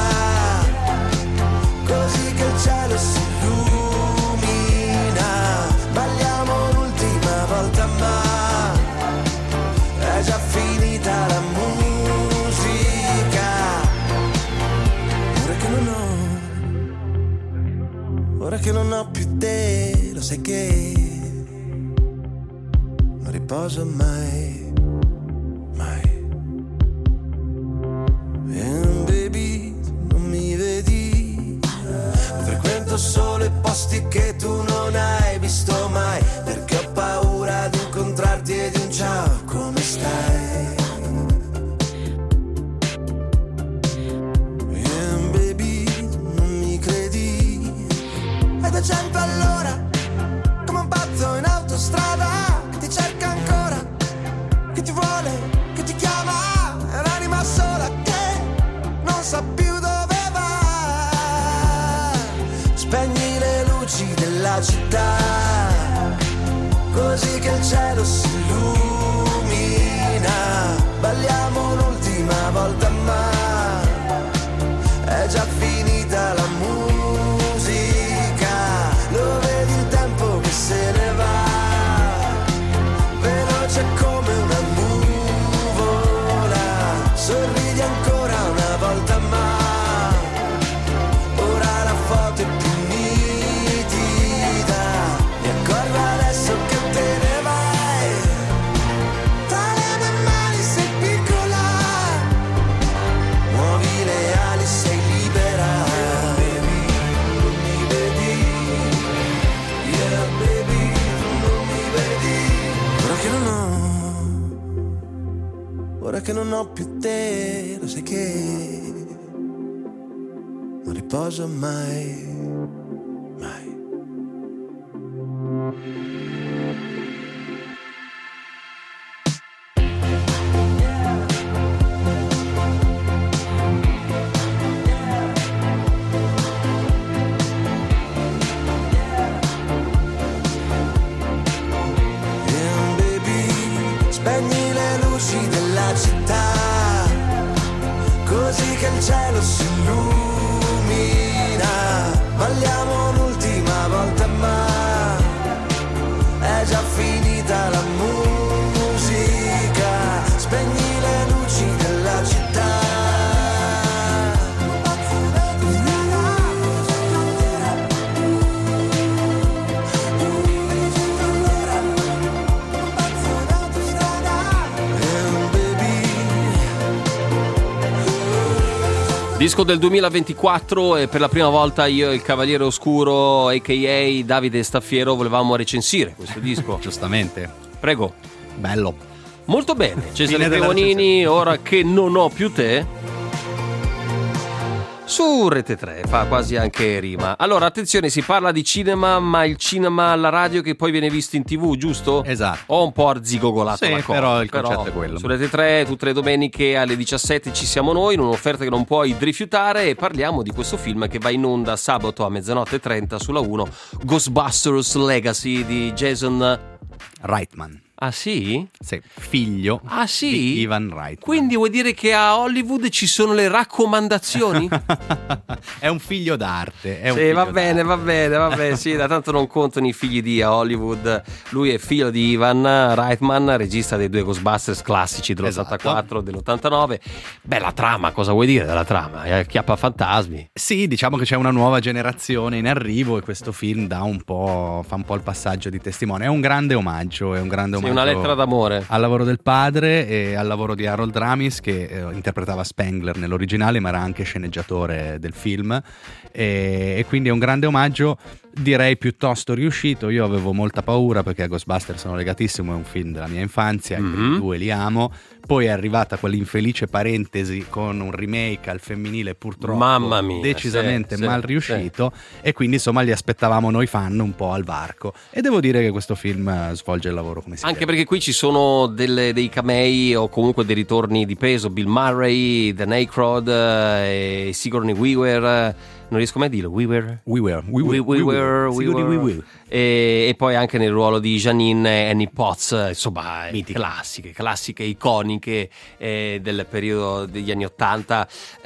così che il cielo si illumina. Balliamo l'ultima volta ma è già finita la musica. Ora che non ho, ora che non ho più te, lo sai che non riposo mai. Solo i posti che tu non hai visto mai, perché ho paura di incontrarti e di un ciao, come stai? And baby, non mi credi? È duecento all'ora, come un pazzo in autostrada, che ti cerca ancora, che ti vuole, che ti chiama. È un'anima sola che non sa più dove va. Spegni le luci della città, così che il cielo si illumina. Balliamo l'ultima volta ma è già finita la musica. Lo vedi il tempo che se ne va, veloce come una nuvola. Sorridi ancora una volta ma ora la foto è più che non ho più te, lo sai che non riposo mai, mai. And baby, spegni le luci della città, così che il cielo si illumina. Balliamo l'ultima volta ma è già finita la musica. Spegni le luci della città. Disco del duemilaventiquattro e per la prima volta io e il Cavaliere Oscuro, a k a. Davide Staffiero, volevamo recensire questo disco. Giustamente. Prego. Bello. Molto bene. Cesare Fine della Cremonini, ora che non ho più te. Su Rete tre, fa quasi anche rima. Allora, attenzione, si parla di cinema, ma il cinema alla radio che poi viene visto in tv, giusto? Esatto. Ho un po' arzigogolato Sì, la cosa. però il concetto è quello. Su Rete tre, tutte le domeniche alle diciassette ci siamo noi, in un'offerta che non puoi rifiutare, e parliamo di questo film che va in onda sabato a mezzanotte e trenta sulla uno, Ghostbusters Legacy di Jason Reitman. Ah sì? Sì, figlio Ah sì? di Ivan Reitman. Quindi vuol dire che a Hollywood ci sono le raccomandazioni? È un figlio d'arte. È un Sì, figlio va bene, d'arte. va bene, va bene. Sì, da tanto non contano i figli di a Hollywood. Lui è figlio di Ivan Reitman, regista dei due Ghostbusters classici dell'ottantaquattro, dell'ottantanove. Beh, la trama, cosa vuoi dire della trama? È Chiappa fantasmi. Sì, diciamo che c'è una nuova generazione in arrivo e questo film dà un po', fa un po' il passaggio di testimone. È un grande omaggio, è un grande omaggio. Sì, una lettera d'amore al lavoro del padre e al lavoro di Harold Ramis, che eh, interpretava Spengler nell'originale ma era anche sceneggiatore del film, e, e quindi è un grande omaggio, direi piuttosto riuscito. Io avevo molta paura perché a Ghostbusters sono legatissimo, è un film della mia infanzia, Mm-hmm. i due li amo. Poi è arrivata quell'infelice parentesi con un remake al femminile purtroppo Mamma mia, decisamente sì, mal sì, riuscito, e quindi insomma li aspettavamo noi fan un po' al varco, e devo dire che questo film eh, svolge il lavoro come si Anche deve. perché qui ci sono delle- dei camei o comunque dei ritorni di peso. Bill Murray, Dan Aykroyd eh, e Sigourney Weaver, eh, non riesco mai a dirlo. Weaver? Weaver, We- Weaver, Sigourney Weaver. Weaver. E, e poi anche nel ruolo di Janine e Annie Potts, eh, insomma, eh, classiche, classiche, iconiche eh, del periodo degli anni Ottanta,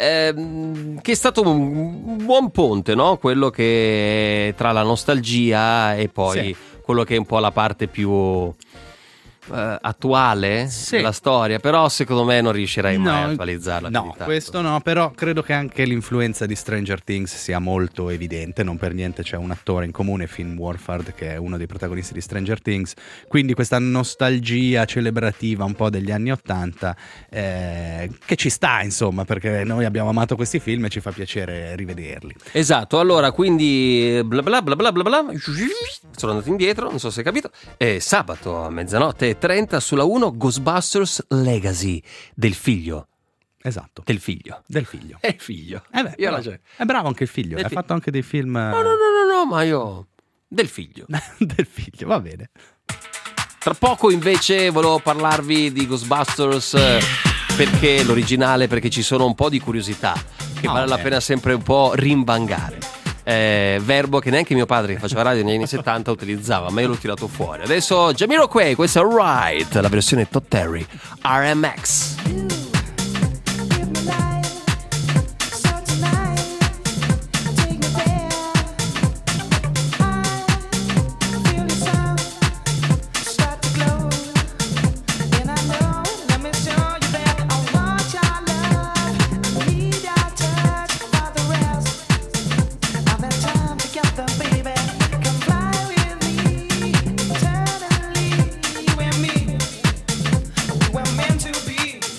ehm, che è stato un buon ponte, no? Quello che tra la nostalgia e poi Sì. quello che è un po' la parte più eh, attuale Sì. della storia, però secondo me non riuscirei mai No, a attualizzarla. più No, di tanto. questo no, però credo che anche l'influenza di Stranger Things sia molto evidente. Non per niente c'è un attore in comune, Finn Wolfhard, che è uno dei protagonisti di Stranger Things, quindi questa nostalgia celebrativa un po' degli anni Ottanta, eh, che ci sta insomma, perché noi abbiamo amato questi film e ci fa piacere rivederli. Esatto, allora quindi bla bla bla bla bla bla, sono andato indietro, non so se hai capito. E sabato a mezzanotte e trenta sulla uno, Ghostbusters Legacy del figlio. Esatto, Del figlio. del figlio. È il figlio. Eh beh, Io però la c'è. è bravo anche il figlio, Del ha fi- fatto anche dei film No, no, no, no, no, ma io del figlio. del figlio, va bene. Tra poco invece volevo parlarvi di Ghostbusters, eh, perché l'originale, perché ci sono un po' di curiosità che Ah, vale la ok. pena sempre un po' rimbangare. Eh, verbo che neanche mio padre, che faceva radio negli anni settanta, utilizzava, ma io l'ho tirato fuori. Adesso Jamiroquai, questa è Right, la versione Todd Terry R M X. We're meant to be.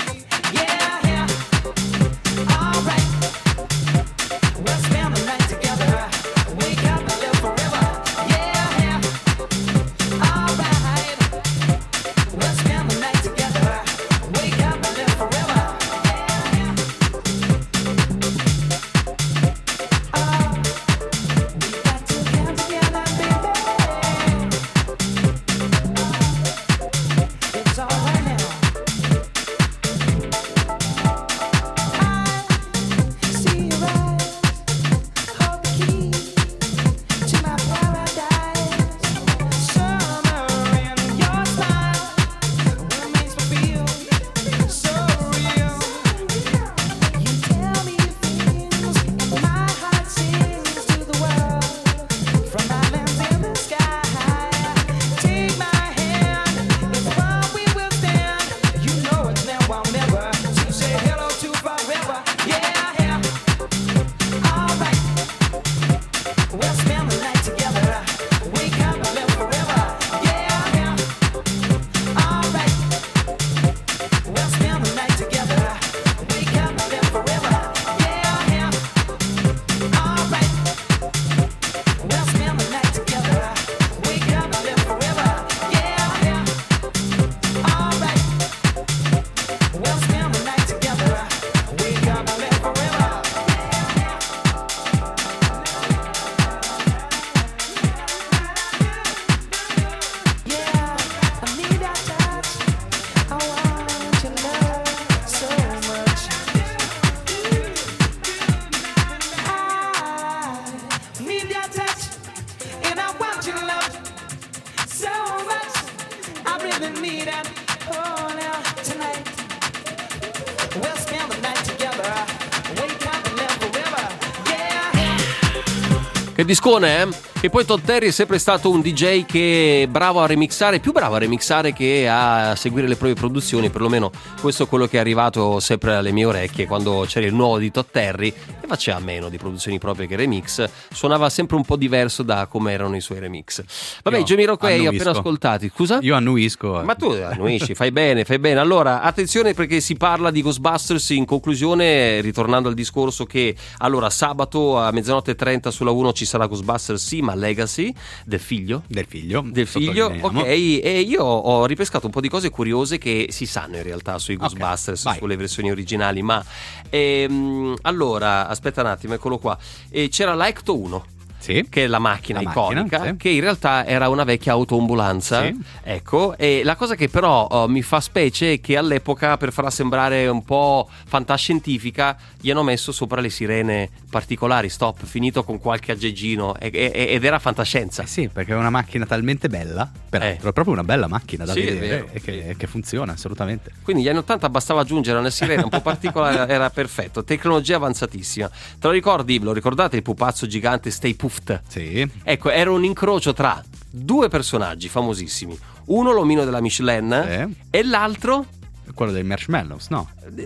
Che discone, eh? E poi Todd Terry è sempre stato un D J che è bravo a remixare, più bravo a remixare che a seguire le proprie produzioni, perlomeno questo è quello che è arrivato sempre alle mie orecchie quando c'era il nuovo di Todd Terry, e faceva meno di produzioni proprie che remix, suonava sempre un po' diverso da come erano i suoi remix. Vabbè, Io Jamiroquai annuisco. appena ascoltati, scusa? Io annuisco. Ma tu annuisci, fai bene, fai bene. Allora, attenzione perché si parla di Ghostbusters. In conclusione, ritornando al discorso che allora sabato a mezzanotte e trenta sulla uno ci sarà Ghostbusters, sì, ma Legacy del figlio. Del figlio. Del figlio, sottolineiamo. ok. E io ho ripescato un po' di cose curiose che si sanno in realtà sui Ghostbusters, vai. sulle versioni originali. Ma ehm, allora, aspetta un attimo, eccolo qua. E c'era la Ecto uno. Sì. Che è la macchina La iconica, macchina, sì. che in realtà era una vecchia autoambulanza. Sì. Ecco, e la cosa che però oh, mi fa specie è che all'epoca, per farla sembrare un po' fantascientifica, gli hanno messo sopra le sirene particolari, stop, finito con qualche aggeggino, e, e, ed era fantascienza. Eh sì, perché è una macchina talmente bella, peraltro è proprio una bella macchina da Sì, è vedere vero. e che, che funziona assolutamente. Quindi negli anni ottanta bastava aggiungere una sirena un po' particolare, era perfetto, tecnologia avanzatissima. Te lo ricordi, lo ricordate il pupazzo gigante Stay Puft? Sì. Ecco, era un incrocio tra due personaggi famosissimi, uno l'omino della Michelin Sì. e l'altro Quello dei marshmallows, no?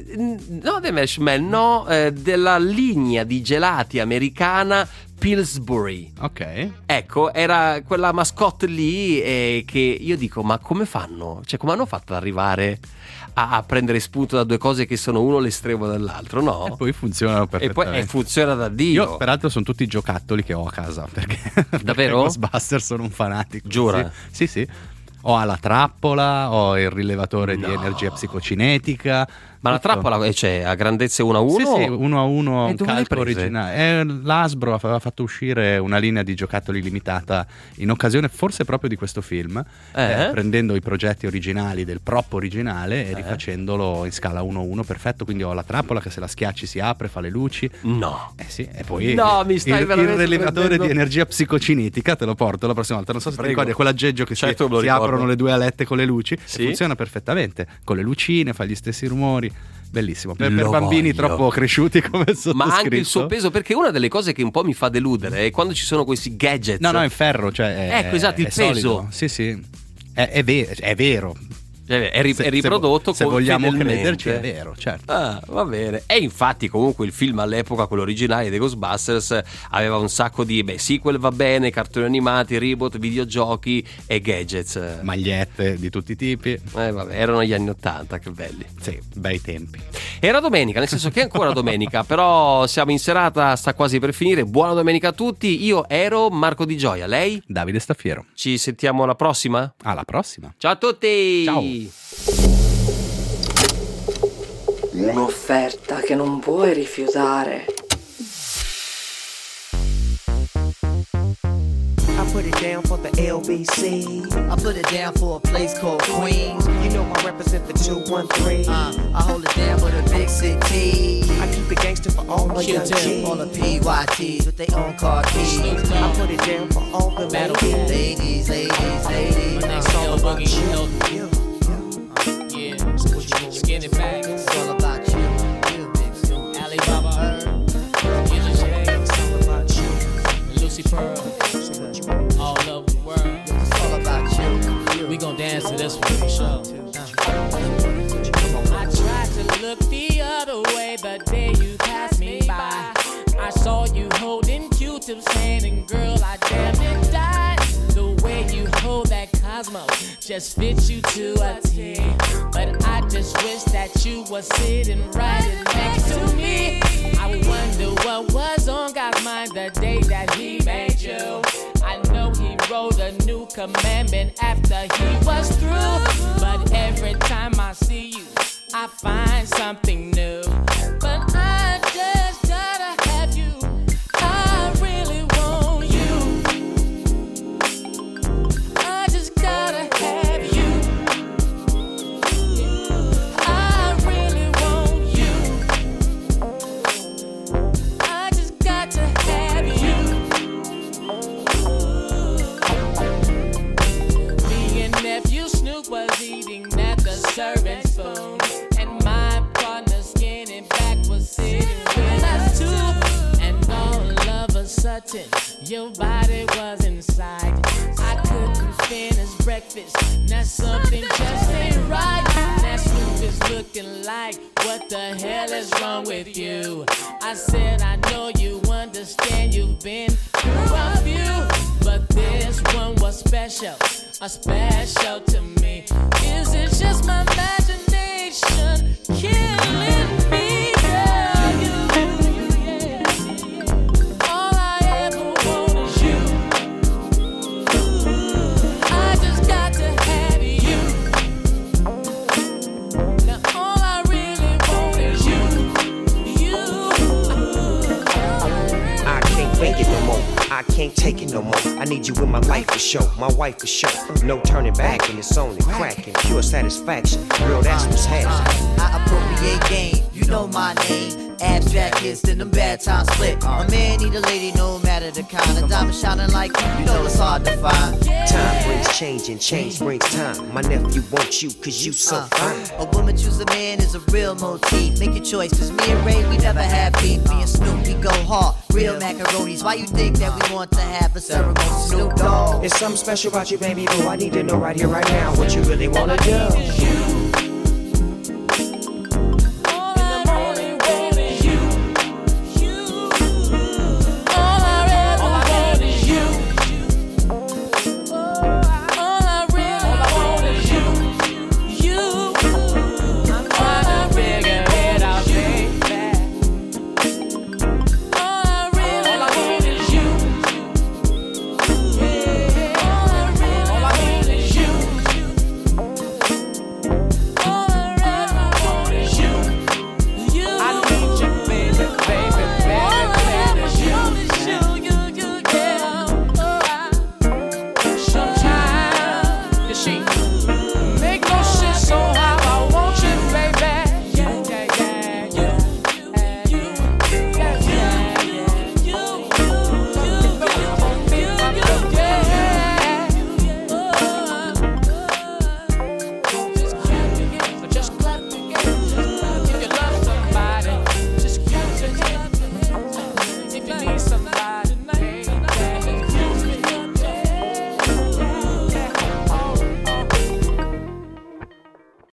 no dei marshmallow, no, eh, della linea di gelati americana Pillsbury. Ok. Ecco, era quella mascotte lì eh, che io dico, ma come fanno? Cioè, come hanno fatto ad arrivare a, a prendere spunto da due cose che sono uno l'estremo dell'altro, no? E poi funzionano E poi perfettamente. e funziona da Dio. Io, peraltro, sono tutti giocattoli che ho a casa. Perché, Davvero? perché Ghostbusters sono un fanatico. Giura? Sì, sì. sì. Ho la trappola, ho il rilevatore No. di energia psicocinetica. Ma la tutto. trappola c'è a grandezze uno a uno? Sì, sì, uno a uno, E un dove l'hai calco prese? originale. Eh, L'Asbro aveva fatto uscire una linea di giocattoli limitata in occasione forse proprio di questo film, Eh? eh, prendendo i progetti originali del prop originale e rifacendolo in scala uno a uno, perfetto. Quindi ho la trappola che se la schiacci si apre, fa le luci. No. Eh sì, e poi No, mi stai il, il veramente rilevatore prendendo- di energia psicocinetica, te lo porto la prossima volta. Non so se Prego. ti ricordi, è quell'aggeggio che Certo, si, me lo si ricordo. aprono le due alette con le luci. Sì. E funziona perfettamente, con le lucine, fa gli stessi rumori. Bellissimo, per, per Lo bambini voglio. troppo cresciuti come il sottoscritto. Ma anche il suo peso, perché una delle cose che un po' mi fa deludere è quando ci sono questi gadget. No, no, è in ferro, cioè è, Ecco, esatto, il è peso. solido. Sì, sì. È, è, ve- è vero. Cioè, è, ri- Se- è riprodotto se, vo- se con vogliamo fedelmente. crederci è vero, certo. Ah, va bene. E infatti comunque il film all'epoca, quello originale dei Ghostbusters, aveva un sacco di beh, sequel va bene, cartoni animati, reboot, videogiochi e gadgets. Magliette di tutti i tipi. Eh, vabbè, erano gli anni ottanta, che belli. Sì, bei tempi. Era domenica, nel senso che è ancora domenica, però siamo in serata, sta quasi per finire. Buona domenica a tutti. Io ero Marco Di Gioia, lei? Davide Staffiero. Ci sentiamo alla prossima? Alla prossima. Ciao a tutti! Ciao. Un'offerta che non puoi rifiutare. I put it down for the L B C. I put it down for a place called Queens. You know I represent the two one three. Uh, I hold it down for the big city. I keep it gangster for all my young G's. All the P Y Ts with their own car keys. I put it down for all the ladies. Ladies, ladies, ladies. It's all about you. you. Yeah, skinny back. It's all about you. you, you. Alibaba Herb, Gilly Shade, It's all about you. Lucy Pearl, all over the world. It's all about you. We gon' dance to this one for sure. I tried to look the other way the day you passed me by. I saw you holding Q-Tip's hand and girl, I damn it died. The way you hold that Cosmo just fits you to a T. But I just wish that you were sitting right next to me. I wonder what was on God's mind the day that he made you. I know he wrote a new commandment after he was through. But every time I see you, I find something new. But I just gotta have you. I really want you. I just gotta have you. I really want you. I just got to have you. Me and nephew Snoop was eating at the serving spoon, and my partner Skinny Back was sitting with us too. And all of a sudden, Your body was inside. I couldn't finish breakfast. Now something just ain't right. Now Snoop is looking like, what the hell is wrong with you? I said, I know you understand you've been through a few, but this one was special, a special to me. Is it just my imagination killing me? Yeah, you, you, yeah. All I ever want is you. Ooh, I just got to have you. Now all I really want is you. You. I can't make it no more. I can't take it no more. I need you in my life for sure, my wife for sure. No turning back, and it's on and cracking. Pure satisfaction, girl, that's what's happening. I appropriate game, you know my name. Abstract hits, then them bad times split. A man need a lady, no matter the kind. A diamond shining like you, you know it's hard to find. Time brings change and change brings time. My nephew wants you cause you so Uh, fine. A woman choose a man is a real motif. Make your choice, cause me and Ray, we never have beef. Me and Snoop, we go hard. Real macaronis. Why you think that we want to have a ceremony? Snoop Dogg. There's something special about you, baby boo. I need to know right here, right now what you really wanna do.